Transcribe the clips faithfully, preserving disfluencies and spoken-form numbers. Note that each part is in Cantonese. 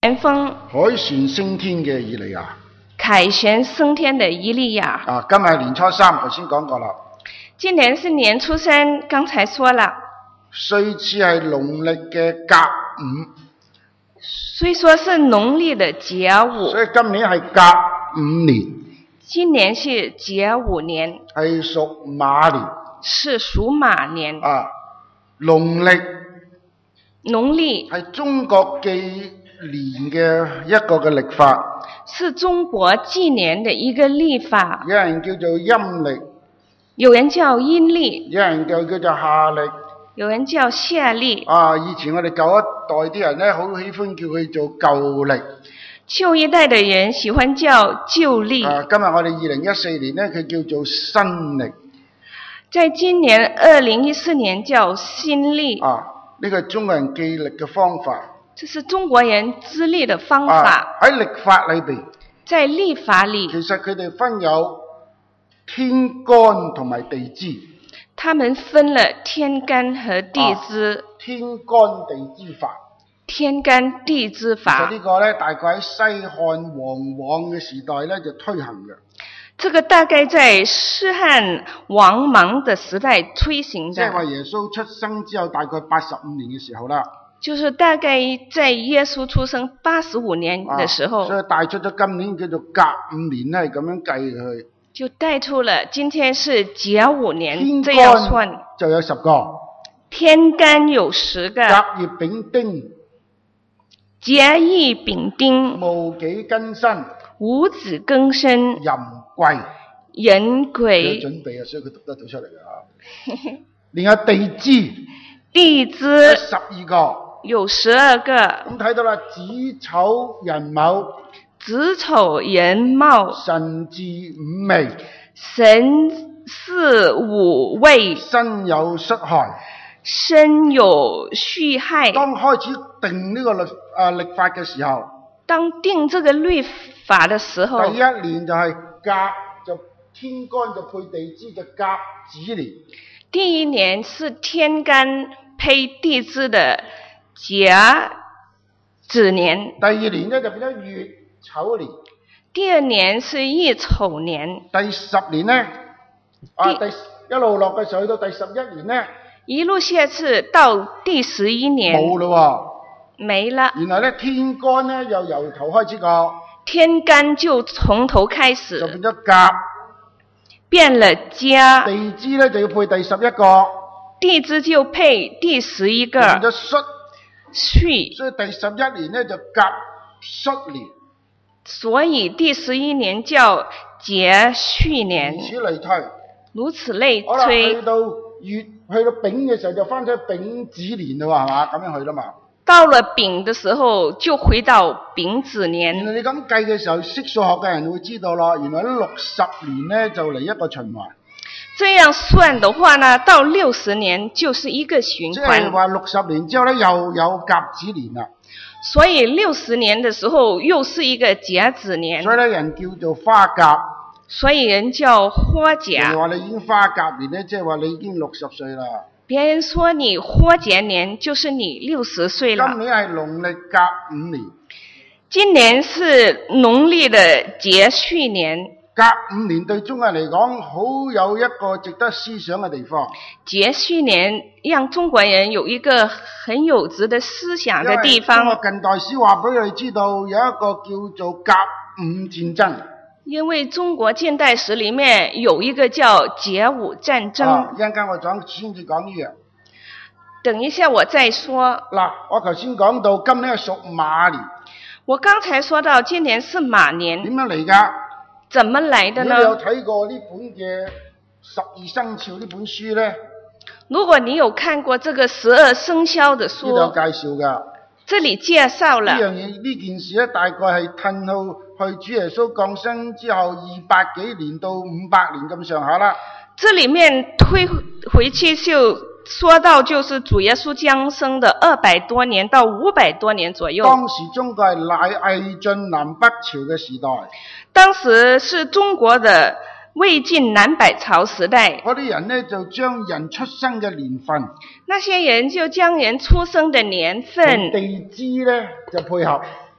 旋風凱旋升天嘅以利亞。 凱旋升天的以利亞。 啊，今日係年初三，頭先講過啦。 今年是年初三，剛才說了。 雖似係農曆嘅甲午， 雖說是農曆的甲午， 所以今年係甲午年。 今年是甲午年， 係屬馬年。 是屬馬年。 啊，農曆農曆係中國紀年嘅一個嘅曆法， 是中國紀年的一個曆法。 有人叫做陰曆， 有人叫陰曆， 有人就叫做夏曆， 有人叫夏曆。 啊，以前我哋舊一代啲人咧，好喜歡叫佢做舊曆。 舊一代的人喜歡叫舊曆。 啊，今日我哋二零一四年咧，佢叫做新曆。 在今年二零一四年叫新曆。 啊，呢個係中國人記曆嘅方法。 這是中國人資歷的方法。 喺曆法裏邊， 在曆法裏， 其實佢哋分有天干同埋地支。 他們分了天干和地支。 啊、天干地支法。 天干地支法。 其實呢個咧，大概喺西漢王莽嘅時代咧就推行嘅。 這個大概在西漢王莽的時代推行的。 即係話耶穌出生之後，大概八十五年嘅時候啦。 就是大概在耶穌出生八十五年的時候。 啊、所以帶出咗今年叫做甲午年咧，係咁樣計佢。就帶出了今天是甲午年，這樣算。 就有十個。 天干有十個。 甲乙丙丁。 甲乙丙丁。 戊己庚申。 戊子庚申。 壬癸。 壬癸。 有準備啊，所以佢讀得到出嚟嘅。連下地支。 地支。 有十二個。 有十二個。 咁睇到啦，子丑寅卯。 子丑寅卯。 辰巳午未。 辰巳午未。 申酉戌亥。 申酉戌亥。 當開始定呢個律啊曆法嘅時候， 當定這個律法的時候， 第一年就係甲，就天干就配地支，就甲子年。 第一年是天干配地支的甲子年。 第二年呢就變咗乙丑年。 第二年是乙丑年。 第十年呢，啊第一路落嘅時候去到第十一年呢， 一路下去到第十一年冇咯喎， 沒了。 原來咧天干呢又由頭開始個， 天干就從頭開始， 就變咗甲， 變了甲。 地支呢就要配第十一個， 地支就配第十一個， 變咗戌， 戌。 所以第十一年呢就甲戌年。 所以第十一年叫甲戌年。 如此類推。 如此類推。 好啦，去到月去到丙嘅時候就翻咗丙子年啦，係嘛？咁樣去啦嘛。到了丙的時候就回到丙子年。 原來你咁計嘅時候，識數學嘅人會知道咯。原來六十年呢就嚟一個循環。 這樣算的話呢，到六十年就是一個循環。即係話六十年之後呢，又有甲子年啦。 所以六十年的時候又是一個甲子年。 所以呢，人叫做花甲。 所以人叫花甲。 你話你已經花甲年呢，即係話你已經六十歲啦。 別人說你花甲年，就是你六十歲了。 今年係農曆甲午年。 今年是農曆的甲戌年。 甲午年對中國人嚟講，好有一個值得思想嘅地方。 甲戌年讓中國人有一個很有值得思想的地方。 因為中國近代史話俾佢哋知道，有一個叫做甲午戰爭。 因為中國近代史裏面有一個叫甲午戰爭。 啊，一陣間我講先至講呢樣。 等一下我再說。 嗱，我頭先講到今年係屬馬年。 我剛才說到今年是馬年。 點樣嚟㗎？ 怎麼來的呢？ 你有睇過呢本嘅十二生肖呢本書咧？ 如果你有看過這個十二生肖的書， 呢度有介紹㗎。 這裡介紹了。 呢樣嘢呢件事咧，大概係褪到去主耶穌降生之後二百幾年到五百年咁上下啦。 這裡面推回去就說到，就是主耶穌降生的二百多年到五百多年左右。 當時中國係乃魏晉南北朝嘅時代。 當時是中國的魏晉南北朝時代。 嗰啲人呢就將人出生嘅年份， 那些人就將人出生的年份， 地支呢就配合，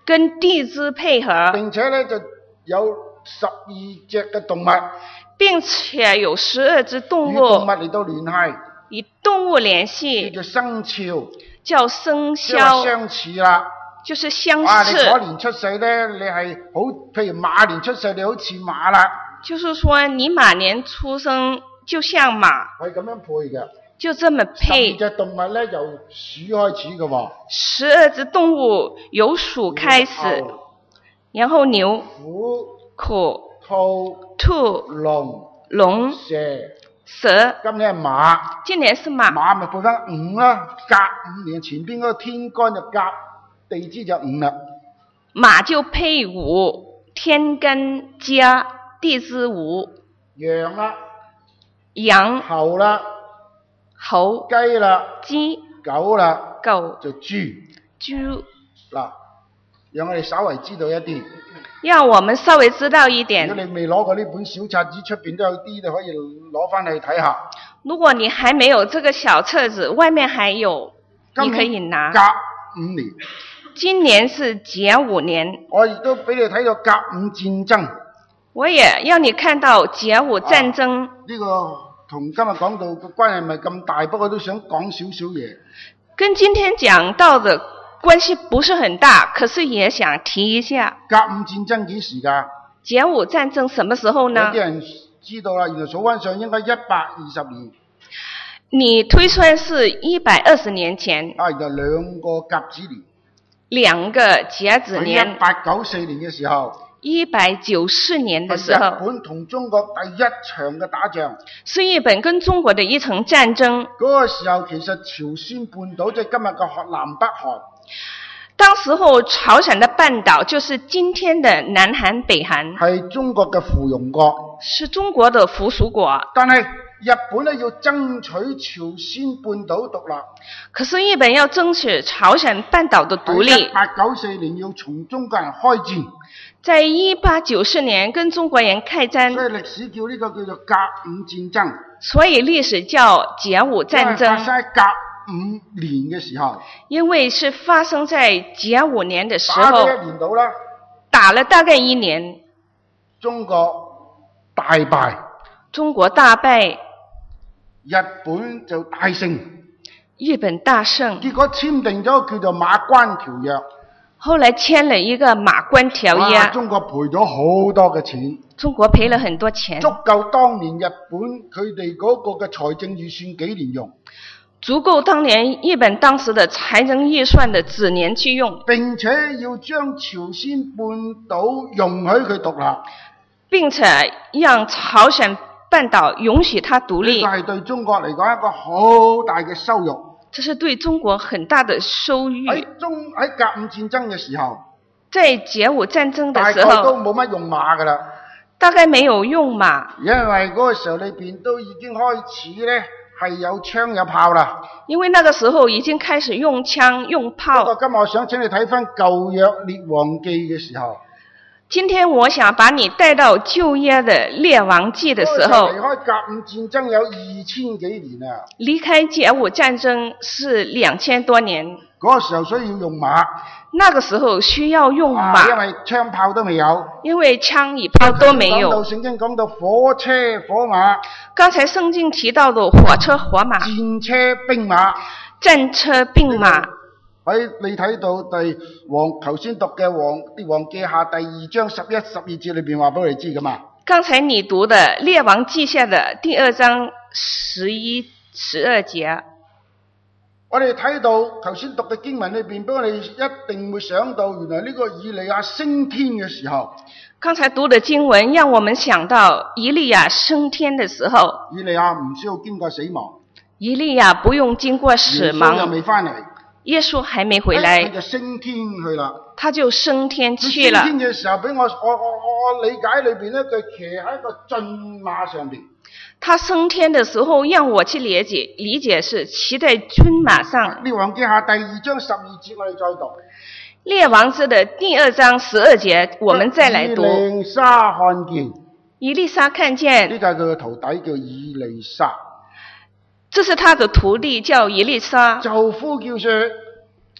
跟地支配合， 並且咧就有十二隻嘅動物， 並且有十二隻動與動物物嚟到聯繫， 與動物聯叫繫， 做生肖， 叫生即係話肖， 相似啦。 就是相啊，你嗰似。 年出世咧，你係好，譬如馬年出世，你好似馬啦， 就是說你馬年出生就像馬， 係咁樣配嘅。 就這麼十二配。 隻動物咧由鼠開始嘅喎， 十二隻動物由鼠開始， 牛、 然後牛、 虎、 虎、 兔、 兔、 龍、 龍、 蛇。 蛇。 今年係馬， 今年是馬， 馬咪配翻五啦，甲五年前邊嗰個天干就甲，地支就五啦。 馬就配五，天干加地支五。 羊啦， 羊、 猴啦， 猴、 雞啦， 雞、 狗啦， 狗、 就豬。 豬。 嗱，讓我哋稍微知道一啲。 讓我們稍微知道一如點。 果你未攞過呢本小冊子，出邊都有啲，你可以攞翻去睇下。 如果你還沒有這個小冊子，外面還有，你可以拿。 甲五年， 今年是甲午年， 我亦都俾你睇到甲午戰爭。 我也要你看到甲午戰爭。 呢、啊這個同今日講到嘅關係唔係咁大，不過都想講少少嘢。 跟今天講到的關係不是很大，可是也想提一下。 甲午戰爭幾時㗎？ 甲午戰爭什麼時候呢？ 有啲人知道啦，原來數翻上應該一百二十年。 你推算是一百二十年前。 啊，然後兩個甲子年。 兩個甲子年。 一八九四年嘅時候。 一百九四年的時候。 日本同中國第一場嘅打仗。 是日本跟中國的一場戰爭。 嗰、那個時候其實朝鮮半島即係今日嘅南北韓。 當時候朝鮮的半島就是今天的南韓、北韓。 係中國嘅附庸國。是中國的附屬國。 但係日本咧要爭取朝鮮半島獨立。 可是日本要爭取朝鮮半島的獨立。 一八九四年要從中國人開戰。 在一八九四年跟中國人開戰。 所以歷史叫呢個叫做甲午戰爭。 所以歷史叫甲午戰爭。 發生喺甲午年嘅時候。 因為是發生在甲午年的時候。 打咗一年到啦。 打了大概一年。 中國大敗。 中國大敗。 日本就大勝。 日本大勝。 結果簽訂咗叫做馬關條約。 後來簽了一個馬關條約。 中國賠咗好多嘅錢。 中國賠了很多錢。 足夠當年日本佢哋嗰個嘅財政預算幾年用。 足夠當年日本當時的財政預算的幾年去用。 並且要將朝鮮半島容許佢獨立。並且讓朝鮮半島允許它獨立。 呢個係對中國嚟講一個好大嘅羞辱。 這是對中國很大的羞辱。 喺中喺甲午戰爭嘅時候， 在甲午戰爭的時候， 大概都冇乜用馬噶啦。 大概沒有用馬， 因為嗰個時候裏邊都已經開始咧係有槍有炮啦。 因為那個時候已經開始用槍用炮。 不過今日我想請你睇翻舊約列王記嘅時候。 今天我想把你帶到舊約的列王記的時候， 離開甲午戰爭有二千幾年啊！ 離開甲午戰爭是兩千多年。 嗰個時候需要用馬。 那個時候需要用馬， 啊、因為槍炮都未有。 因為槍與炮都沒有。 講到聖經講到火車火馬。 剛才聖經提到的火車火馬。 戰車兵馬。 戰車兵馬。 喺你睇到第王頭先讀嘅王列王記下第二章十一十二節裏邊話俾我哋知噶嘛？ 剛才你讀的列王記下的第二章十一十二節， 我哋睇到頭先讀嘅經文裏邊，俾我哋一定會想到，原來呢個以利亞升天嘅時候。 剛才讀的經文讓我們想到以利亞升天的時候。 以利亞唔需要經過死亡。 以利亞不用經過死亡。 耶穌又未翻嚟。 耶穌還沒回來， 佢就升天去啦。 他就升天去了。 升天嘅時候，俾我我我我理解裏邊咧，佢騎喺一個駿馬上邊。 他升天的時候，讓我去理解，理解是騎在駿馬上。 列王記下第二章十二節，我哋再讀。 列王記的第二章十二節，我們再來讀。 以利沙看見， 以利沙看見， 呢個係佢嘅徒弟叫以利沙。 這是他的徒弟叫以利沙， 就呼叫說：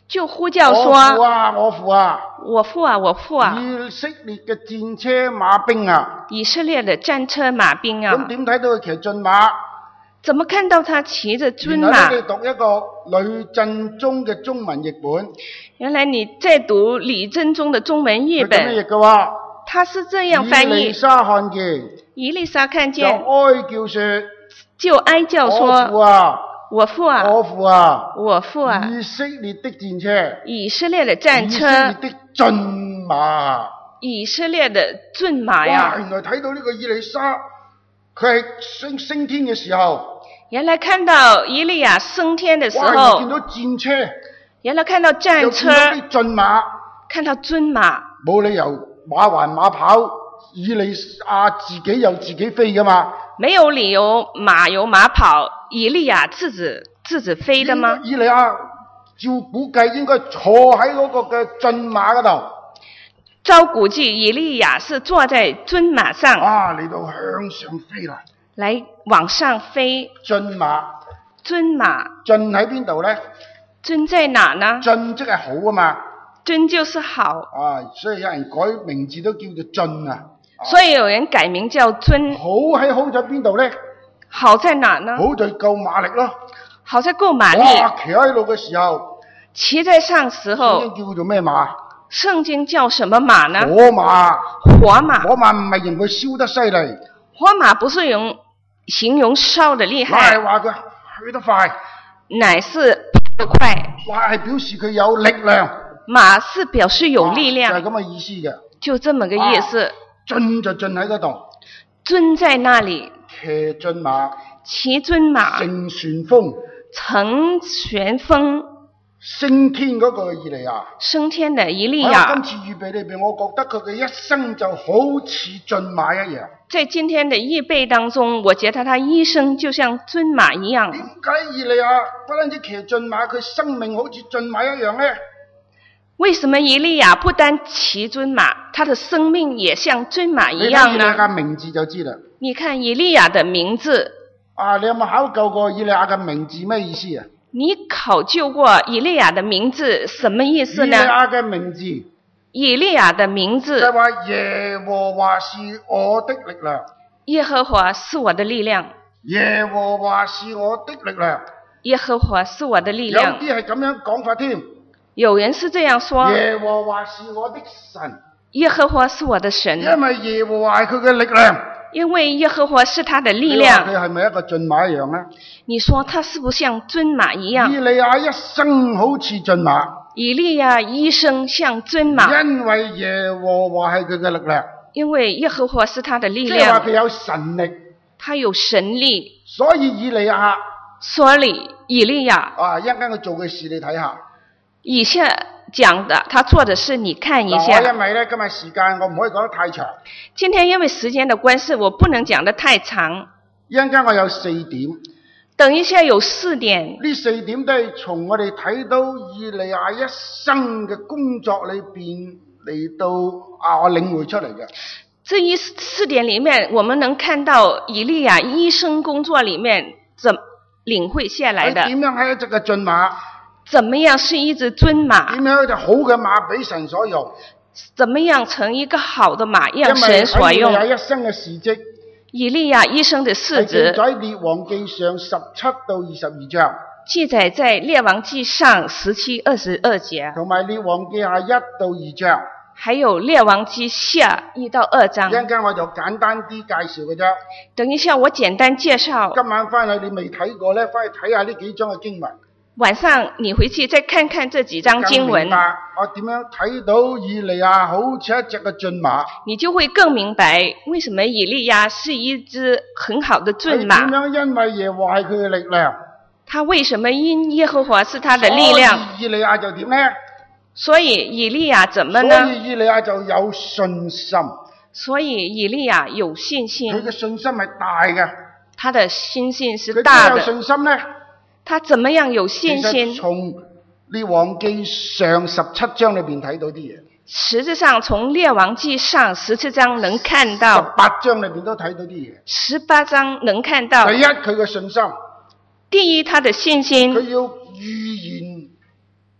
就呼叫說： 我父啊，我父啊！ 我父啊，我父啊！ 以色列嘅戰車馬兵啊！ 以色列的戰車馬兵啊！ 咁點睇到佢騎駿馬？ 怎麼看到他騎着駿馬？ 原來你讀一個呂振中嘅中文譯本。 原來你在讀呂振中的中文譯本。 佢咁樣譯嘅話， 他是這樣翻譯。 以利沙看見， 以利沙看見， 就哀叫說： 就哀叫說： 我父啊！ 我父啊！ 我父啊！ 我父啊！ 以色列的戰車， 以色列的戰車， 以色列的駿馬， 以色列的駿馬呀！ 哇！原來睇到呢個以利沙，佢係升升天嘅時候。 原來看到以利亞升天的時候， 哇！見到戰車， 原來看到戰車， 又見到啲駿馬， 看到駿馬， 冇理由馬還馬跑，以利亞自己又自己飛噶嘛？ 沒有理由馬有馬跑，以利亞自己自己飛的嗎？ 以利亞照估計應該坐喺嗰個嘅駿馬嗰度。 照估計以利亞是坐在駿馬上， 啊，嚟到向上飛啦， 來往上飛。 駿馬， 駿馬， 駿喺邊度咧？ 駿在哪呢？ 駿即係好啊嘛。 駿就是好。 啊，所以有人改名字都叫做駿啊。 所以有人改名叫駿。 好喺好在邊度咧？ 好在哪呢？ 好在夠馬力咯。 好在夠馬力。 哇！騎喺度嘅時候， 騎在上時候， 聖經叫做咩馬？ 聖經叫什麼馬呢？ 火馬。 火馬。 火馬唔係形容佢燒得犀利。 火馬不是用形容燒得厲害。 係話佢去得快。 乃是跑得快。 話係表示佢有力量。 馬是表示有力量。 就係咁嘅意思嘅。 就這麼個意思。 駿就駿喺嗰度。 駿在那裡。 騎駿馬。 騎駿馬。 乘旋風。 乘旋風。 升天嗰個以利亞。 升天的以利亞。 今次預備裏邊，我覺得佢嘅一生就好似駿馬一樣。 在今天的預備當中，我覺得他一生就像駿馬一樣。 點解以利亞不單止騎駿馬，佢生命好似駿馬一樣呢？ 為什麼以利亞不單騎駿馬，他的生命也像駿馬一樣呢？ 你睇以利亞嘅名字就知啦。 你看以利亞的名字。 啊，你有冇考究過以利亞嘅名字咩意思啊？ 你考究過以利亞的名字什麼意思呢？ 以利亞嘅名字。 以利亞的名字。 就係話耶和華是我的力量。 耶和華是我的力量。 耶和華是我的力量。 耶和華是我的力量。 有啲係咁樣講法添。 有人是這樣說。 耶和華是我的神。 耶和華是我的神。 因為耶和華係佢嘅力量。 因為耶和華是他的力量。 佢係咪一個駿馬一樣呢？ 你說他是不是像駿馬一樣？ 以利亞一生好似駿馬。 以利亞一生像駿馬。 因為耶和華係佢嘅力量。 因為耶和華是他的力量。 即係話佢有神力。 他有神力。 所以以利亞。 所以以利亞。 啊，一陣間佢做嘅事你睇下。 以下講的，他做的事你看一下。 因為咧今日時間我唔可以講得太長。 今天因為時間的關係，我不能講得太長。 一陣間我有四點。 等一下有四點。 呢四點都係從我哋睇到以利亞一生嘅工作裏邊嚟到啊，我領會出嚟嘅。 這一四點裡面，我們能看到以利亞一生工作裡面怎領會下來的。 點樣係一隻嘅駿馬？ 怎麼樣是一隻駿馬？ 點樣一隻好嘅馬俾神所用？ 怎麼樣成一個好的馬讓神所用？ 因為以利亞一生嘅事蹟， 以利亞一生的事蹟， 記載喺列王記上十七到二十二章， 記載在列王記上十七、二十二節， 同埋列王記下一到二章， 還有列王記下一到二章。 一陣間我就簡單啲介紹嘅啫。 等一下我簡單介紹。 今晚翻去你未睇過咧，翻去睇下呢幾章嘅經文。 晚上你回去再看看這幾章經文， 我點樣睇到以利亞好似一隻嘅駿馬， 你就會更明白為什麼以利亞是一隻很好的駿馬。 點樣因為耶和華係佢嘅力量， 他為什麼因耶和華是他的力量？ 所以以利亞就點呢？ 所以以利亞怎麼呢？ 所以以利亞就有信心。 所以以利亞有信心。 佢嘅信心係大嘅。 他的信心是大的。 佢有信心呢？ 他怎麼樣有信心？ 從列王記上十七章裏邊睇到啲嘢。 實際上，從列王記上十七章能看到。 十八章裏邊都睇到啲嘢。 十八章能看到。 第一，佢嘅信心。 第一，他的信心。 佢要預言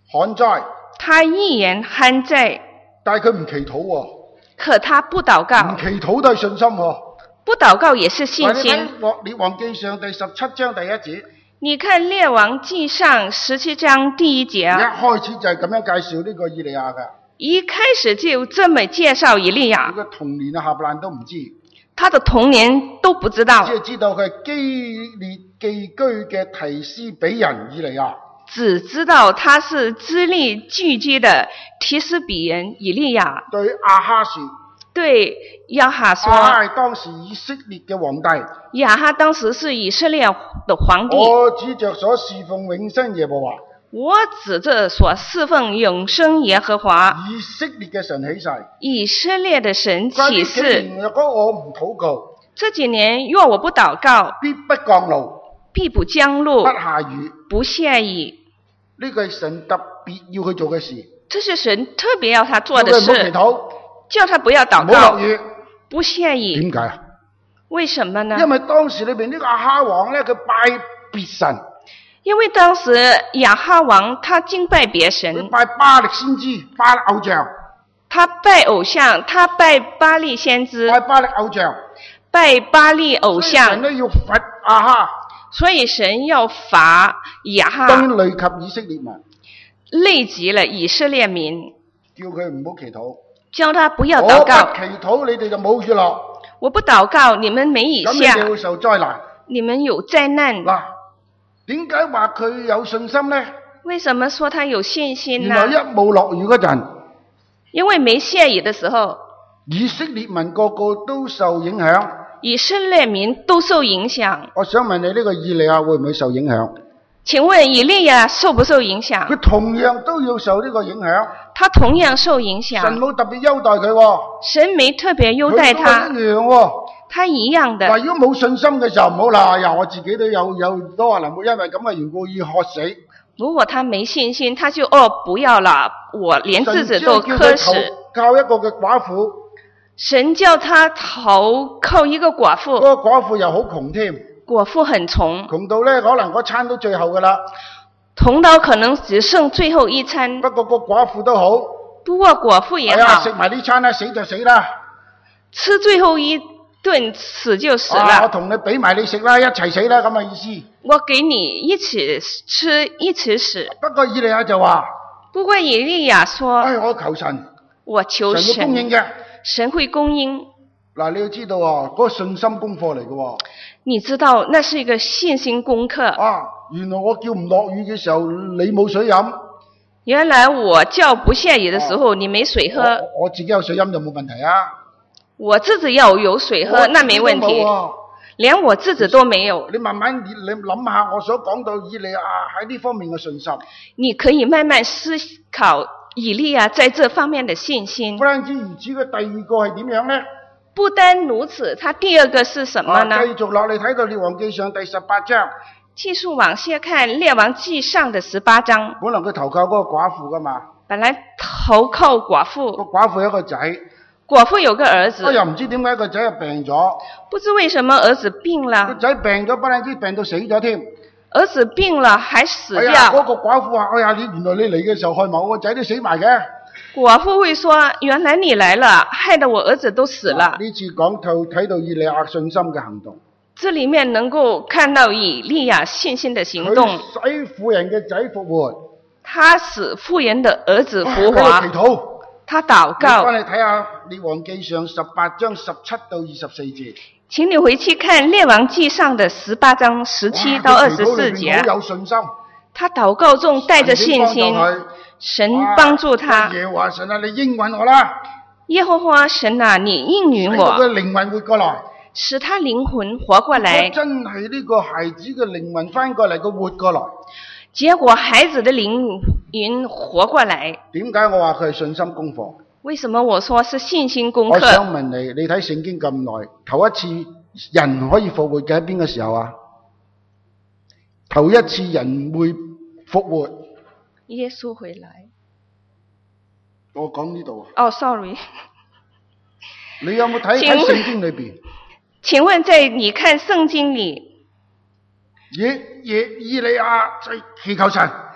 旱災， 他預言旱災， 但係佢唔祈禱喎， 可他不禱唔告， 祈禱都係信心喎。 不禱告也是信嗱，你心。 睇列王記上第十七章第一節， 你看列王記上十七章第一一節， 開始就係咁樣介紹呢個以利亞嘅， 一開始就這麼介紹以利亞， 佢嘅童年啊下爛都唔知， 他的童年都不知道， 只係知道佢係基列寄居嘅提斯比人以利亞。 只知道他是基利聚居的提斯比人以利亞。 對亞哈說， 對亞哈說， 亞哈係當時以色列嘅皇帝， 亞哈當時是以色列的皇帝。 我指着所侍奉永生耶和華， 我指着所侍奉永生耶和華以色列嘅神起誓， 以色列的神關於起幾誓， 年若果我唔禱告， 這幾年若我不禱告， 必不降露， 必不降露， 不下雨。 不下雨。 呢個係神特別要去做嘅事， 這是神特別要他做的叫佢唔好祈事， 禱， 叫他不要禱唔好落告， 雨。 不下雨。 點解啊？ 為什麼呢？ 因為當時裏邊呢個亞哈王咧，佢拜別神， 因為當時亞哈王他敬拜別佢神， 拜巴力先知、巴力偶像， 他拜偶像，他拜巴力先知， 拜巴力偶像， 拜巴力偶所以神像， 咧要罰亞哈， 所以神要罰亞當然哈， 累及以色列民， 累及了以色列民， 叫佢唔好祈禱。 叫他不要我不禱告。 祈禱，你哋就冇雨落， 我不禱告，你們沒雨咁你哋下， 會受災難。 你們有災難。 嗱，點解話佢有信心咧？ 為什麼說他有信心原來呢？ 一冇落雨嗰陣， 因為沒下雨的時候， 以色列民個個都受影響。 以色列民都受影響。 我想問你，呢個以利亞會唔會受影響？ 請問以利亞受不受影響？ 佢同樣都要受呢個影響。 他同樣受影神響。 冇特別優待佢喎， 神沒特別優待佢他都，係一樣喎。 他一樣的。 嗱，如果冇信心嘅時候唔好啦，呀，我自己都有有都可能會因為咁嘅緣故要渴死。 如果他沒信心，他就哦不要了，我連自己都渴死。 神只係叫佢投靠一個嘅寡婦， 神叫他投靠一個寡婦， 嗰個寡婦又好窮添， 寡婦很窮， 窮到咧可能嗰餐都最後噶啦。 窮到可能只剩最後一餐。 不過個寡婦都好， 不過寡婦也哎呀， 好， 食埋呢餐啦，死就死啦。 吃最後一頓死就死啊，我了。 同你俾埋你食啦，一齊死啦咁嘅意思。 我給你一起吃，一起死。 不過以利亞就話：， 不過以利亞說， 哎，我求神， 我求神會供應神， 嘅。 神會供應。 嗱，你要知道啊，嗰個信心功課嚟嘅喎。 你知道那是一個信心功課。 啊，原來我叫唔落雨嘅時候，你冇水飲。 原來我叫不下雨的時候，你沒水喝。 我我自己有水飲就冇問題啊。 我自己要有水喝，那沒問題。連我自己都沒有。 你慢慢你你諗下，我所講到以利亞喺呢方面嘅信心。 你可以慢慢思考以利亞在這方面的信心。 不單止如此，嘅第二個係點樣呢？ 不單如此，他第二個是什麼呢？ 啊、繼續落嚟睇到列王記上第十八章。 繼續往下看列王記上的十八章。 本來佢投靠嗰個寡婦噶嘛。 本來投靠寡婦。 個寡婦有一個仔。 寡婦有個兒子。 我又唔知點解個仔又病咗。 不知為什麼兒子病了。 個仔病咗，不單止病到死咗添。 兒子病了還死掉。 哎呀，嗰個寡婦話：哎呀，你原來你嚟嘅時候害埋我個仔都死埋嘅。 寡婦會說：原來你來了，害得我兒子都死了。 呢次講到睇到以利亞信心嘅行動。 這裡面能夠看到以利亞信心的行動。 佢使婦人嘅仔復活。 他使婦人的兒子復活。 佢祈禱。 他禱告。 翻嚟睇下列王記上十八章十七到二十四節。 請你回去看列王記上的十八章十七到二十四節。 好有信心。 他禱告中帶着信心，神幫助他。 耶和華神啊，你應允我啦！ 耶和華神啊，你應允我。 使佢靈魂活過來， 使他靈魂活過來。 真係呢個孩子嘅靈魂翻過嚟，佢活過來。 結果孩子的靈魂活過來。 點解我話佢係信心功課？ 為什麼我說是信心功課？ 我想問你，你睇聖經咁耐，頭一次人可以復活嘅喺邊個時候啊？頭一次人會復活。 耶穌回來。 我講呢度啊。 哦、oh, ，sorry。 你有冇睇喺聖經裏邊？ 請問在你看聖經裏， 以以以利亞在祈求神。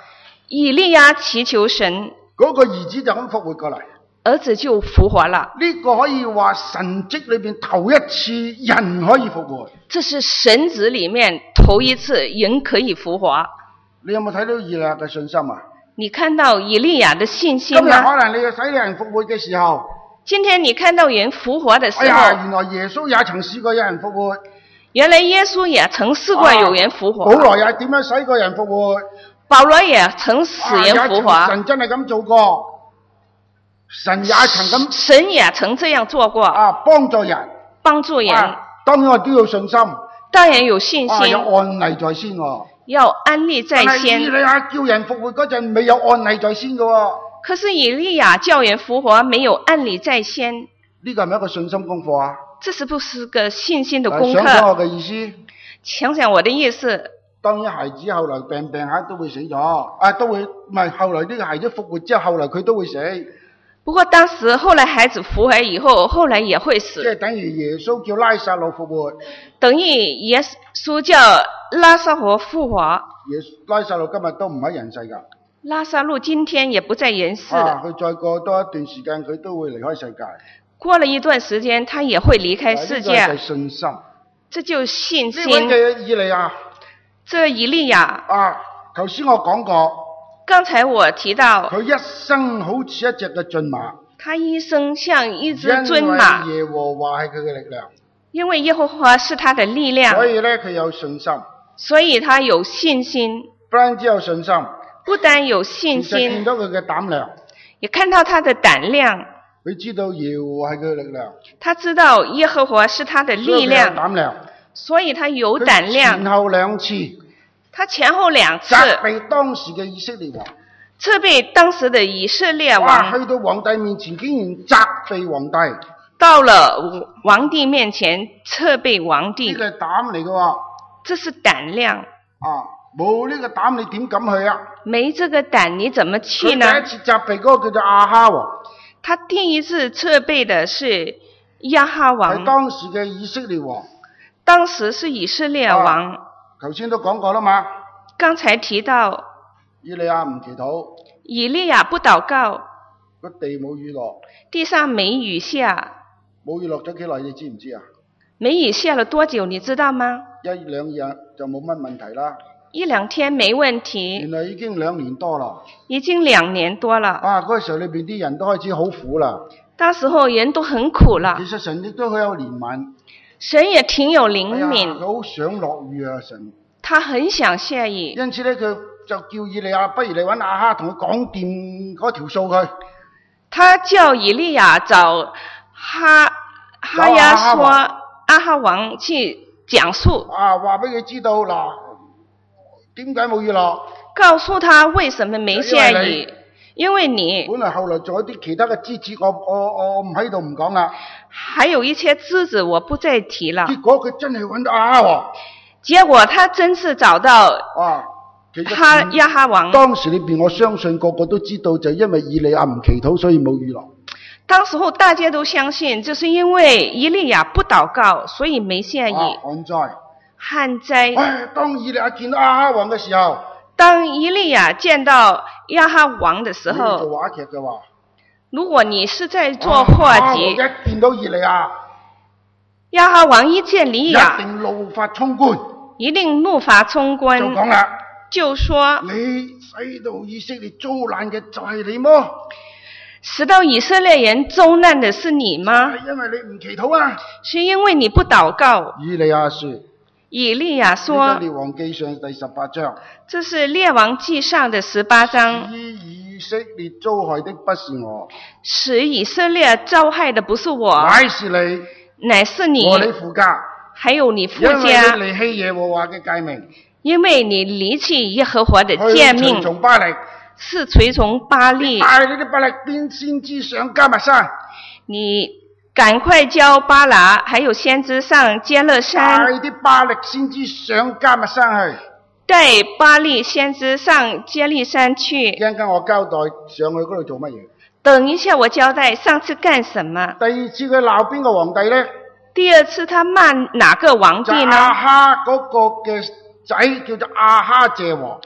以利亞祈求神， 嗰個兒子就咁復活過嚟。 兒子就復活了。 呢個可以話神蹟裏邊頭一次人可以復活。 這是神蹟裏面頭一次人可以復活。 你有冇睇到以利亞嘅信心啊？ 你看到以利亞的信心今日嗎？ 可能你要使人復活嘅時候， 今天你看到人復活的時候， 哎呀，原來耶穌也曾試過有人復活。 原來耶穌也曾試過有人復活。 保羅也點樣使過人復活？ 保羅也曾使人復活。 啊、神真係咁做過。神也曾咁， 神也曾這樣做過啊，幫助人， 幫助人。 啊、當然我都有信心， 當然有信心， 啊、有案例在先喎、哦。 要安利在先。 以利亞叫人復活嗰陣，未有案例在先嘅喎、哦。 可是以利亞叫人復活，沒有案例在先。 呢個係咪一個信心功課啊？ 這是不是個信心的功課？ 想想我嘅意思。 想想我的意思。 當然，孩子後來病病下都會死咗，啊，都會唔係後來呢個孩子復活之後，後來佢都會死。 不過當時後來孩子復活以後，後來也會死。 即係等於耶穌叫拉撒路復活。 等於耶穌叫拉撒路復活。 耶拉撒路今日都唔喺人世㗎。 拉撒路今天也不在人世。 啊，佢再過多一段時間，佢都會離開世界。 過了一段時間，他也會離開世界。 呢個係信心。 這就是信心。 呢位嘅以利亞。 這以利亞。 啊，頭先我講過。 剛才我提到， 佢一生好似一隻嘅駿馬。 他一生像一隻駿馬。 因為耶和華係佢嘅力量。 因為耶和華是他的力量。 所以咧，佢有信心。 所以他有信心。 不單止有信心。 不單有信心。 其實見到佢嘅膽量。 也看到他的膽量。 佢知道耶和華係佢嘅力量。 他知道耶和華是他的力量。 膽量。 所以他有膽量。 前後兩次。 他前後兩次責備當時嘅以色列王， 責備當時的以色列王。 去到皇帝面前，竟然責備皇帝。 到了皇帝面前，責備皇帝。 呢個係膽嚟嘅喎。 這是膽量。 啊，冇呢個膽你點敢去啊？ 沒這個膽你怎麼去呢？ 佢第一次責備嗰個叫做亞哈王。 他第一次責備的是亞哈王。 係當時嘅以色列王。 當時是以色列王。啊頭先都講過啦嘛， 剛才提到以利亞唔祈禱， 以利亞不禱告， 個地冇雨落， 地上沒雨下， 冇雨落咗幾耐你知唔知啊？ 沒雨下了多久你知道嗎？ 一兩日就冇乜問題啦， 一兩天沒問題， 原來已經兩年多啦， 已經兩年多了。 啊，嗰個時候裏邊啲人都開始好苦啦， 當時候人都很苦了。 其實神亦都好有憐憫。 神也挺有憐憫， 佢好想落雨啊！神， 他很想下雨， 因此咧，佢就叫以利亞，不如你揾亞哈同佢講掂嗰條數佢。 他叫以利亞找哈哈亞說亞哈王去講述， 啊，話俾佢知道嗱，點解冇雨落？ 告訴他為什麼沒下雨。因為你本來後來仲有啲其他嘅枝節，我我我唔喺度唔講啦。 還有一些枝子我不再提了。 結果佢真係揾到亞哈王。 結果他真是找到啊，哈亞哈王。 當時裏邊我相信個個都知道，就因為以利亞唔祈禱，所以冇雨落。 當時候大家都相信，就是因為以利亞不禱告，所以沒下雨。 旱災。 旱災。 唉，當以利亞見到亞哈王嘅時候。 當以利亞見到亞哈王的時候， 做話劇嘅話， 如果你是在做話劇， 啊、一見到以利亞， 亞哈王一見以利亞， 一定怒髮衝冠， 一定怒髮衝冠， 就講啦， 就說你使到以色列遭難嘅就係你麼？ 使到以色列人遭難的是你嗎？ 係因為你唔祈禱啊， 是因為你不禱告。 以利亞說。 以利亞說： 列王記上第十八章， 這是列王記上的十八章。 使以色列遭害的不是我， 使以色列遭害的不是我， 乃是你， 乃是你和你父家， 還有你父家， 因為你離棄耶和華嘅誡命， 因為你離棄耶和華的誡命， 隨從巴力， 是隨從巴力， 帶你啲巴力變先知上迦密山， 你。趕快叫巴拿還有先知上迦勒山， 帶啲巴力先知上迦密山去， 帶巴力先知上迦利山去。 一陣間我交代上去嗰度做乜嘢？ 等一下我交代上次幹什麼？ 第二次佢鬧邊個皇帝呢？ 第二次他罵哪個皇帝呢？ 亞哈嗰個嘅仔叫做亞哈謝王。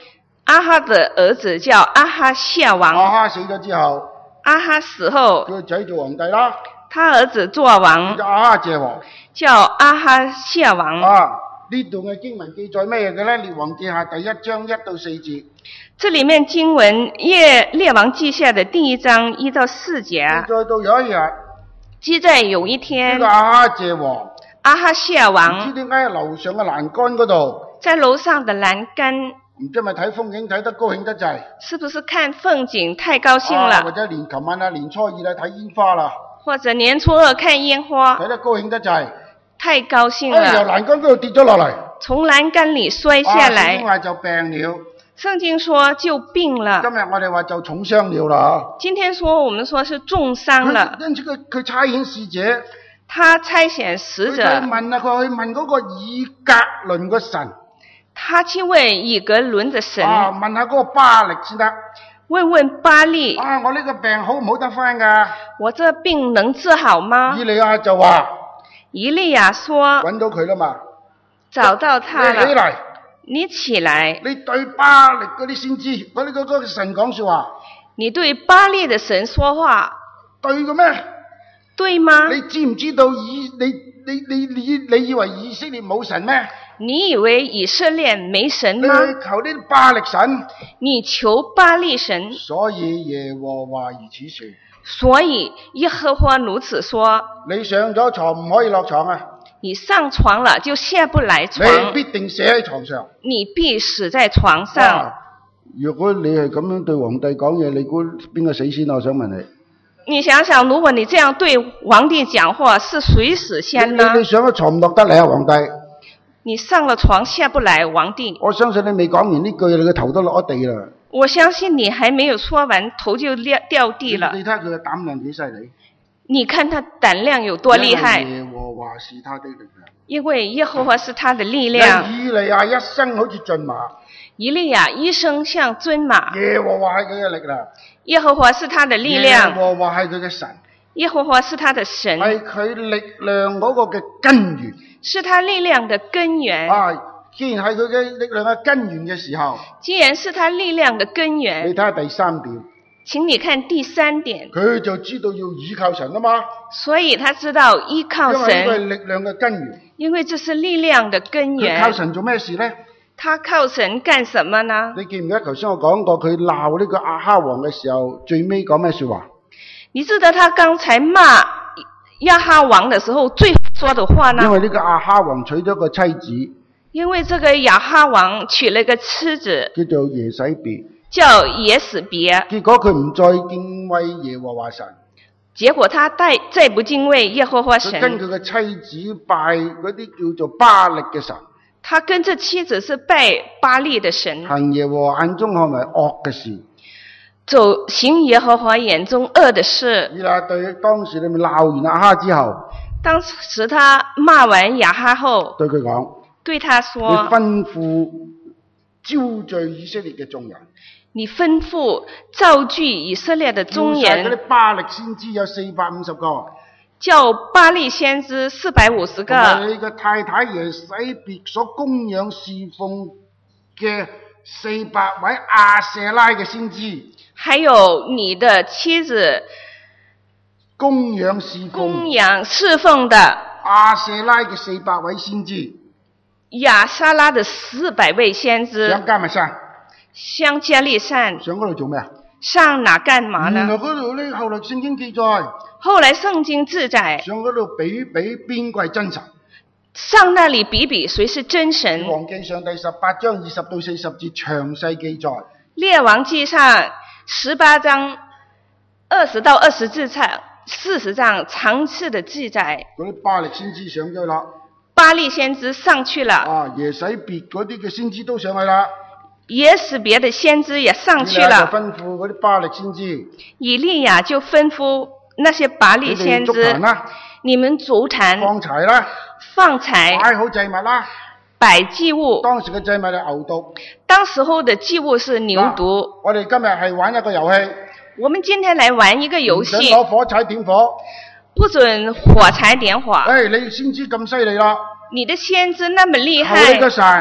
阿哈的兒子叫阿哈謝王。 亞哈死咗之後， 阿哈死後， 佢個仔做皇帝啦， 他兒子做王， 叫亞哈謝王。 叫阿哈謝王。 啊，呢度嘅經文記載咩嘅咧？列王記下第一章一到四節。 這裡面經文列列王記下的第一章一到四節， 記載到有一日， 記在有一呢天， 個亞哈謝王阿哈謝唔知王點解喺樓上嘅欄杆嗰度， 在樓上的欄杆， 唔知係咪睇風景睇得高興得滯， 是不是看風景太高興啊，或了， 者年琴晚啊年初二啦睇煙花啦， 或者年初二看煙花睇得高興得滯， 太高興哎由了， 欄杆嗰度跌咗落嚟， 從欄杆裡摔下啊聖經來。 話就病了。 聖經說就病了。 今日我哋話就重傷了啦。 今天說我們說是重傷了。 因此佢佢差遣使者， 他差遣使佢者， 去問啊，佢去問嗰個以格倫個神， 他去問以格倫的神， 啊問下嗰個巴力先得。 問問巴力， 啊我呢個病好唔好得翻㗎？ 我這病能治好嗎？ 以利亞就話以利亞說， 揾到佢啦嘛， 找到他了， 你起嚟， 你起來， 你對巴力嗰啲先知，嗰啲嗰個神講說話， 你對巴力的神說話， 對嘅咩？ 對嗎？ 你知唔知道以你你你你你以為以色列冇神咩？ 你以為以色列沒神你嗎？ 去求啲巴力神， 你求巴力神， 所以耶和華如此說。 所以耶和華如此說， 你上咗床唔可以落床啊！ 你上床了就下不來你床， 必定死喺床上。 你必死在床上。 哇如果你係咁樣對皇帝講嘢，你估邊個死先啊？我想問你。 你想想，如果你這樣對皇帝講話，是誰死先呢你？你上咗床唔落得嚟啊，皇帝！ 你上了床下不來，皇帝。 我相信你未講完呢句，你個頭都落咗地啦。 我相信你還沒有說完，頭就掉掉地了。 你睇下佢嘅膽量幾犀利。 你看他膽量有多厲害？ 耶和華是他的力量。 因為耶和華是他的力量。 以利亞一生好似駿馬， 以利亞一生像駿馬。 耶和華係佢嘅力量。 耶和華是他的力量。 耶和華係佢嘅神。 耶和華是他的神。 係佢力量嗰個嘅根源。 是他力量的根源。 啊，既然係佢嘅力量嘅根源嘅時候， 既然是他力量的根你源， 睇下第三點， 請你看第三點。 佢就知道要倚靠神啊嘛， 所以他知道依靠因為呢個係神， 力量嘅根源。 因為這是力量的根佢靠源。 神做咩事呢？ 他靠神幹什麼呢？ 你記唔記得頭先我講過，佢鬧呢個亞哈王嘅時候，最尾講咩說話？ 你記得他剛才罵亞哈王的時候，最後說的話呢？ 因為呢個亞哈王娶咗個妻子， 因為這個亞哈王娶了個妻子， 叫做耶洗別， 叫耶洗別。 結果佢唔再敬畏耶和華神， 結果他再再不敬畏耶和華佢跟神， 佢嘅妻子拜嗰啲叫做巴力嘅神， 他跟着妻子是拜巴力的神， 行耶和華眼中看為惡嘅事。 走行耶和華眼中惡的事。 以利亞對當時你咪鬧完亞哈之後， 當時他罵完亞哈後， 對佢講： 對他你說， 吩咐招聚以色列嘅眾人， 你吩咐召聚以色列的眾叫晒嗰啲人， 巴力先知有四百五十個， 叫巴力先知四百五十個， 同埋你嘅太太耶洗別所供養侍奉嘅四百位亞舍拉嘅先知， 還有你的妻子供養侍供奉養侍奉的亞舍拉嘅四百位先知， 亞撒拉的四百位先知， 上加密山， 香加利山上嗰度做咩啊？ 上哪幹嘛原來呢？ 嗰度咧，後來聖經記載， 後來聖經記載， 上嗰度比比邊個係真神。 上那裡比比誰是真神。 王記上第十八章二十到四十節詳細記載， 列王記上十八章二十到二十字上四十章詳細的記載， 嗰啲巴力先知上咗啦， 巴力先知上去了， 啊耶洗別嗰啲嘅先知都上去啦， 耶洗別的先知也上去以利亞就了， 吩咐嗰啲巴力先知， 以利亞就吩咐那些巴力你哋先知築壇，啦， 你們築壇放柴啦， 放柴擺好祭物啦。 擺祭物， 當時嘅祭物係牛犢。 當時候的祭物是牛犢。 啊我哋今日係玩一個遊戲， 我們今天來玩一個遊唔准戲， 攞火柴點火。 不准火柴點火。 誒，你先知咁犀利啦， 你的先知那麼厲求你個害， 神，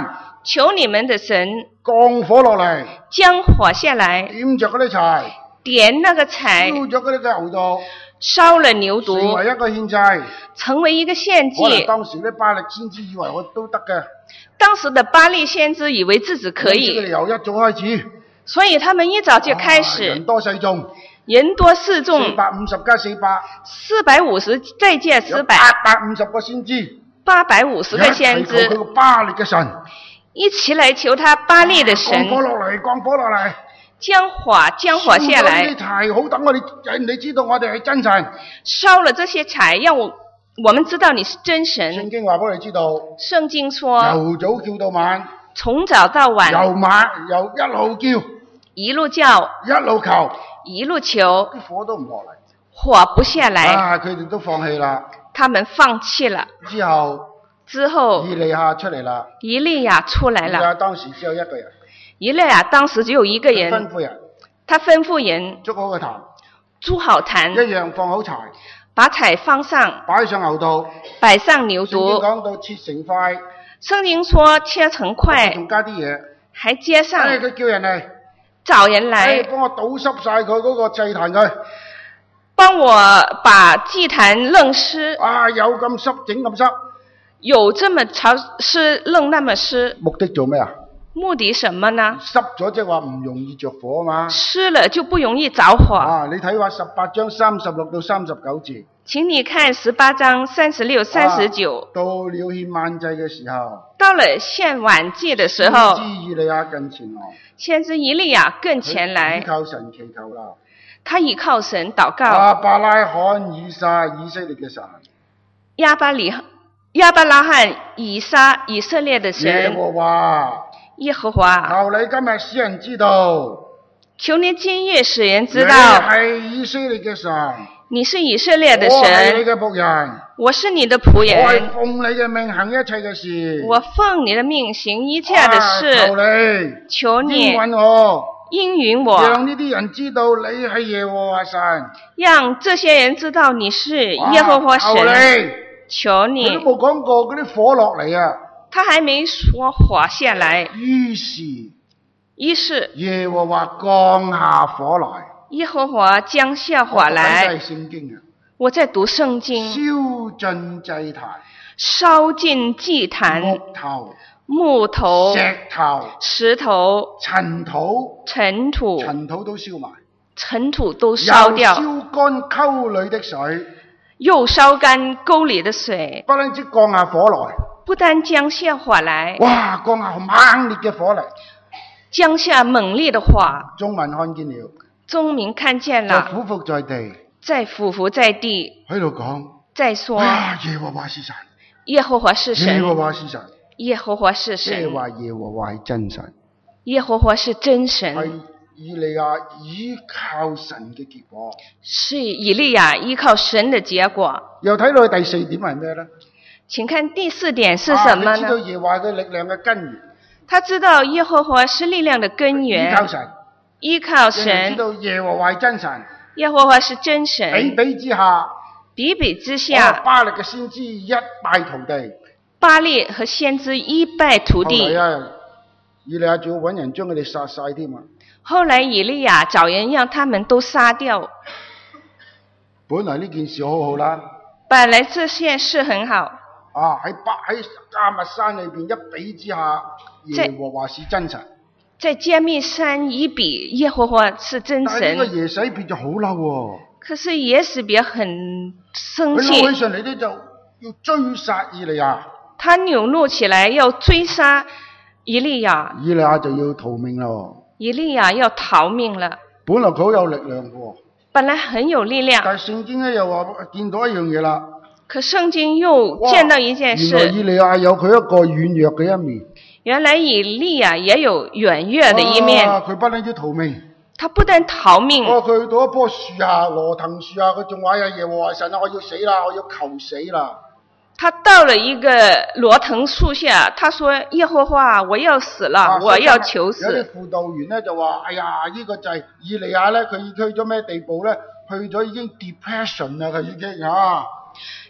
求你們的神降火落嚟， 將火下來， 點着嗰啲柴， 點那個柴， 燒咗嗰啲嘅牛肚， 燒了牛成犢， 為一個獻祭。 成為一個獻可能祭。 當時啲巴力先知以為我都得嘅， 當時的巴力先知以為自己可佢以， 哋由一早開始， 所以他們一早就開啊人始， 多勢眾， 人多勢四眾， 百五十加四百， 四百五十再借四百， 八百五十個先知， 八百五十個先一齊求佢知， 個巴力嘅神， 一起來求他巴力的降神火落嚟，降火落嚟， 將火將火下燒咗來呢啲，柴，好等我哋人哋知道我哋係真神。 燒了這些柴，讓我我們知道你是真聖神。 經話俾我哋知道， 聖經說， 由早叫到晚， 從早到晚， 由晚由一路叫， 一路叫， 一路求， 一路求， 啲火都唔落嚟。 火不下來， 啊！佢哋都放棄啦。 他們放棄了。 之後， 之後， 以利亞出嚟啦。 以利亞出來以利亞了。 當時只有一個人， 以利亞當時只有一個吩人， 咐人他吩咐人捉好個壇， 築好一壇， 樣放好柴， 把柴放上， 擺上牛肚。 擺上牛聖經犢。 講到切成塊， 聖經說切成塊， 仲加啲嘢。 還接上哎，佢叫人嚟， 找人哎， 來幫我倒濕晒佢嗰個祭壇佢。 幫我把祭壇弄濕， 啊，有咁濕，整咁濕， 有這麼潮濕，弄那麼濕， 目的做咩啊？ 目的什麼呢？ 濕咗即係話唔容易着火啊嘛。 濕了就不容易着火。 啊，你睇話十八章三十六到三十九節。 請你看十八章三十六、三十九。 到了獻晚祭嘅時候， 到了獻晚祭的時候， 先知以利亞近前來， 先知以利亞更前依來， 靠神祈求啦。 他倚靠神禱告。 亞伯拉罕、以撒、以色列嘅神， 亞巴里、亞伯拉罕、以撒、以色列的耶神， 和華， 耶和華， 求你今日使人知道， 求你今日使人知你道， 係以色列嘅神， 你是以色列的我係神， 你嘅僕人， 我是你的僕我係人， 奉你嘅命行一切嘅事。 我奉你的命行一切的啊求事， 你應求你允我， 應允我， 讓呢啲人知道你係耶和華神。 讓這些人知道你是耶和華啊求神。 你， 求佢你都，冇講過嗰啲火落嚟啊。 他還沒說火下來， 於是於是耶和華降下火來， 耶和華降下火我講緊來。 係聖經啊， 我在讀聖經， 燒盡祭壇、 燒盡祭壇、 木頭、 木頭、 石頭、 石頭、 塵土、 塵土、 塵土都燒埋， 塵土都又燒掉， 燒乾溝裏的水， 又燒乾溝裏的水， 不單止降下火來， 不但降下火來， 哇！降下猛烈嘅火嚟， 降下猛烈的火。 眾民看見了， 眾民看見了， 就俯伏在地， 在俯伏在地， 喺度講： 在說啊，耶和華是神， 耶和華是耶和神， 華是神， 耶和華是即係神， 話耶和華係真神。 耶和華是真神， 係以利亞依靠神嘅結果。 是以利亞依靠神的結果。 又睇到第四點係咩咧？ 請看第四點是什麼啊、你知道呢？ 耶和華嘅力量嘅根源， 他知道耶和華是力量的根依源， 靠神。 依靠人人知神， 道耶和華係真神。 耶和華是真比神。 比之下， 比比之啊下， 巴力嘅先知一敗塗地。 巴力和先知一敗塗後地。 來啊，以利亞仲要揾人將佢哋殺晒添啊！ 後來以利亞找人讓他們都殺掉。 本來呢件事好好啦， 本來這件事很好， 啊喺巴喺迦密山裏邊一比之下，耶和華是真神。 在迦密山一比，耶和華是真但係呢個神。 耶洗別就好嬲喎， 可是耶洗別很生佢嬲起氣， 上嚟咧就要追殺以利亞。 他扭怒起來要追殺以利亞， 以利亞就要逃命咯。 以利亞要逃命了。 本來佢好有力量嘅， 本來很有力量， 但係聖經咧又話見到一樣嘢啦。 可聖經又見到一件原來以事， 利亞有佢一個軟弱嘅一面。 原來以利亞也有軟弱的一面。 啊佢不單止逃命， 他不但逃命， 哦，佢去到一棵樹下，羅騰樹下，佢仲話呀耶和華神啊，我要死啦，我要求死啦。 他到了一個羅藤樹下，他說：耶和華，我要死了， 啊我要求有啲死。 輔導員咧就話：哎呀，呢、這個就係以利亞咧，佢去咗咩地步咧？去咗已經 depression 啦，佢已經啊。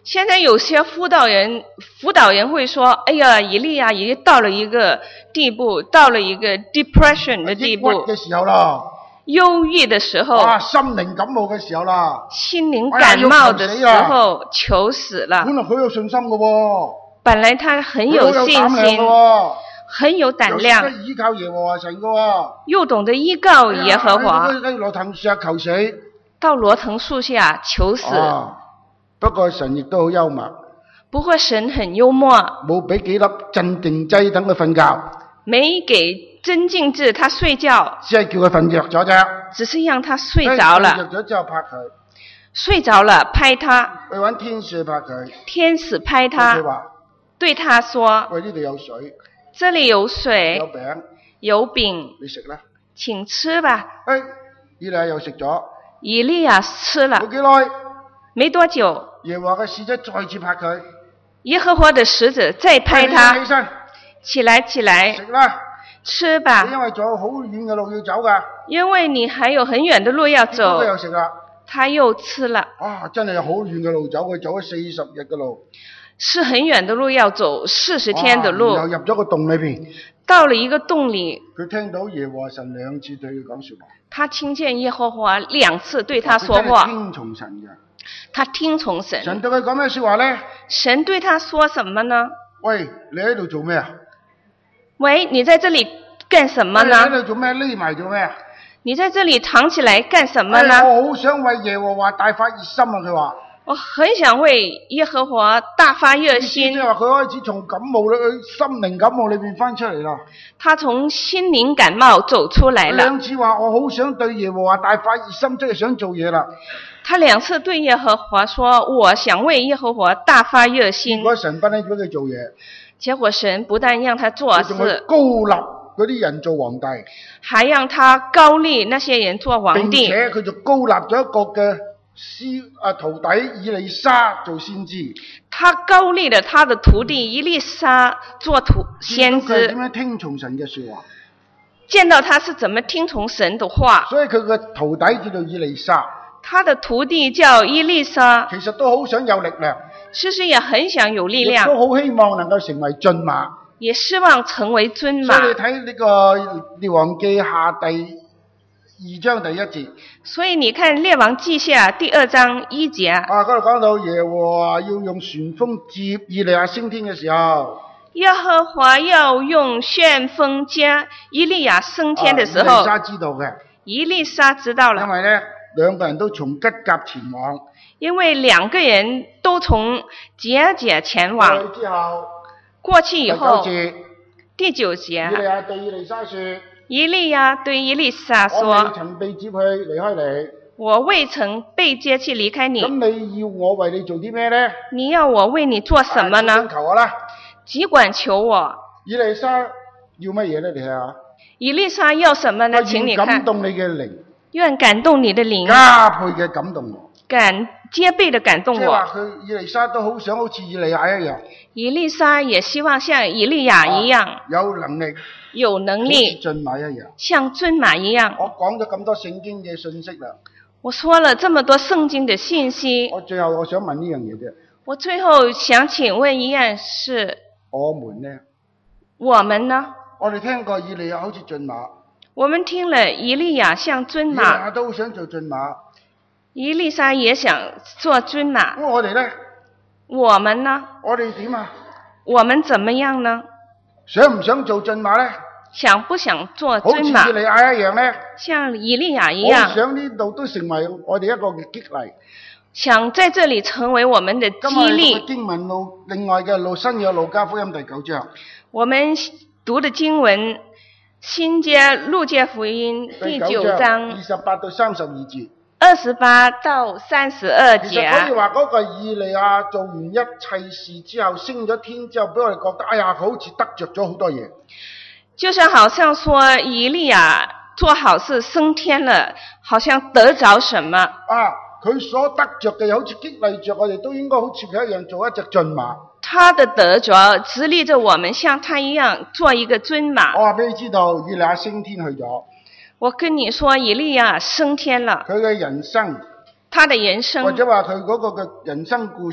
现在有些輔導人輔導人會說，哎呀，以利亞已經到了一個地步，到了一個 depression 的地步， 抑鬱嘅時候啦， 憂鬱的時候， 哇，心靈感冒嘅時候啦， 心靈感冒的時候，求死了。 本來佢有信心嘅喎， 本來他很有信心，很有膽量， 又識得依靠耶和華神嘅喎， 又懂得依靠耶和華。 喺羅騰樹下求死， 到羅騰樹下求死。 啊，不過神亦都好幽默。 不過神很幽默， 冇俾幾粒鎮定劑等佢瞓覺， 沒給鎮靜劑他睡覺， 只係叫佢瞓着咗啫。 只是讓他睡着了。 瞓着咗之後拍佢， 睡着了拍他。 去揾天使拍佢， 天使拍他，對他說： 喂，呢度有水， 這裡有水， 有餅， 有餅， 你食啦， 請吃吧。 誒，以利亞又食咗， 以利亞吃了， 冇幾耐， 沒多久， 耶和華嘅使者再次拍佢。 耶和華的使者再拍他， 起身， 起來起來， 食啦， 吃吧。 因為仲有好遠嘅路要走噶。 因為你還有很遠的路要走。 佢又食啦， 他又吃了。 啊，真係有好遠嘅路走，佢走咗四十日嘅路。 是很遠的路要走，四十天的路。 又入咗個洞裏邊， 到了一個洞裏， 佢聽到耶和華神兩次對佢講說話。 他聽見耶和華兩次對他說話。 佢聽從神嘅。 他聽從神。 神對佢講咩說話呢？ 神對他說什麼呢？ 喂，你喺度做咩啊？ 喂，你在這裡幹什麼呢？ 你喺度做咩？匿埋做咩啊？ 你在這裡藏起來幹什麼呢？ 哎、我好想為耶和華大發熱心啊！佢話我很想為耶和華大發熱心。 即係話佢開始從感冒裏，心靈感冒裏邊翻出嚟啦。 他從心靈感冒走出來了。 兩次話我好想對耶和華大發熱心，即係想做嘢啦。 他兩次對耶和華說：我想為耶和華大發熱心。 結果神不單俾佢做嘢， 結果神不但讓他做事， 仲會高立嗰啲人做皇帝， 還讓他高立那些人做皇帝。 並且佢就高立咗一個嘅師啊徒弟以利沙做先知。 他高立了他的徒弟以利沙做徒先知。 佢點樣聽從神嘅說話？ 見到他是怎麼聽從神的話。 所以佢嘅徒弟叫做以利沙。 他的徒弟叫伊麗莎， 其實都好想有力量， 其實也很想有力量， 都好希望能夠成為駿馬， 也希望成為駿馬。 所以你睇呢個列王記下第二章第一節， 所以你看列王記下第二章一節， 啊嗰度講到耶和華要用旋風接以利亞升天嘅時候， 耶和華要用旋風接以利亞升天的時候， 以利沙知道嘅， 以利沙知道了， 因為呢兩個人都從吉甲前往， 因為兩個人都從吉甲前往。 之後過去以後， 第九節， 第九節， 以利亞對以利沙說， 以利亞對以利沙說， 我未曾被接去離開你， 我未曾被接去離開你。 咁你要我為你做啲咩呢？ 你要我為你做什麼呢？ 求我啦， 只管求我。 以利沙要乜嘢呢？你睇下。 以利沙要什麼呢？請你看。 感動你嘅靈。 願感動你的靈。 加倍嘅感動我。 感加倍的感動我。 即係話佢以利沙都好想好似以利亞一樣。 以利沙也希望像以利亞一樣。 啊、有能力。 有能力。 像駿馬一樣。 像駿馬一樣。 我講咗咁多聖經嘅信息啦。 我說了這麼多聖經的信息。 我最後我想問呢樣嘢啫。 我最後想請問一樣事。 我們呢？ 我們呢？ 我哋聽過以利亞好似駿馬。 我們聽了以利亞像駿馬。以利亞都好想做駿馬。 以利沙也想做駿馬。 咁我哋呢？ 我們呢？ 我哋點啊？ 我們怎麼樣呢？ 想唔想做駿馬呢？ 想不想做駿馬？ 好似以利亞一樣呢？ 像以利亞一樣。 我想呢度都成為我哋一個嘅激勵。 想在這裡成為我們的激勵。 今日經文路另外嘅路新約路加福音第九章。 我們讀的經文新約路加福音第九章二十八到三十二節。 二十八到三十二節。 其實可以話嗰個以利亞做完一切事之後升咗天之後，俾我哋覺得哎呀，好似得着咗好多嘢。 就是好像說以利亞做好事升天了，好像得着什麼啊？佢所得着嘅好似激勵着我哋，都應該好似佢一樣做一隻駿馬。 他的得着直立着我們，像他一樣做一個駿馬。 我話俾你知道，以利亞升天去咗。 我跟你說，以利亞升天了。 佢嘅人生， 他的人生， 或者話佢嗰個嘅人生故事，